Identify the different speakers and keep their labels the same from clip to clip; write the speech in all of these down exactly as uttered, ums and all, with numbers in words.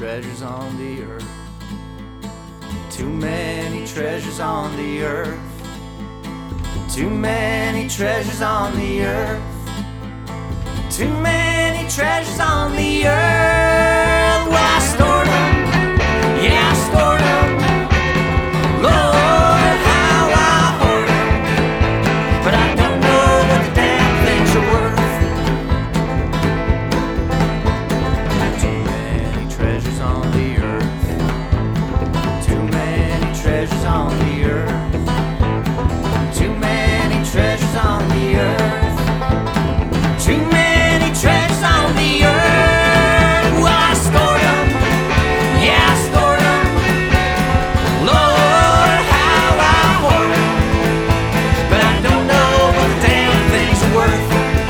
Speaker 1: treasures on the earth. Too many treasures on the earth. Too many treasures on the earth. Too many treasures on the earth. Well, I stored them. Yeah, I stored them. Lord, how I hoard them. But I don't know what the damn things are worth. Too many treasures on the earth. Too many treasures on the earth. Too many treasures on the earth. Too many treasures on the earth. Well, I stored them. Yeah, I stored them. Lord, how I hoard them. But I don't know what the damn things are worth.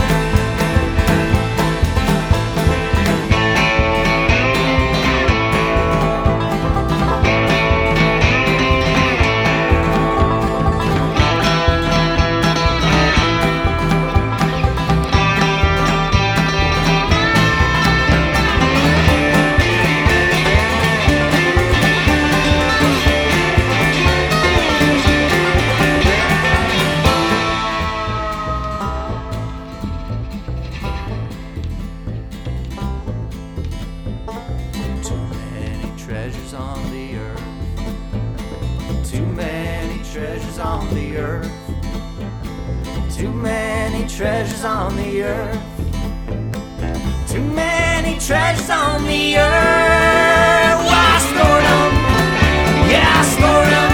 Speaker 1: Too many treasures on the earth. Too many treasures on the earth. Too many treasures on the earth. Too many treasures on the earth. Well, I stored them. Yeah, I stored them.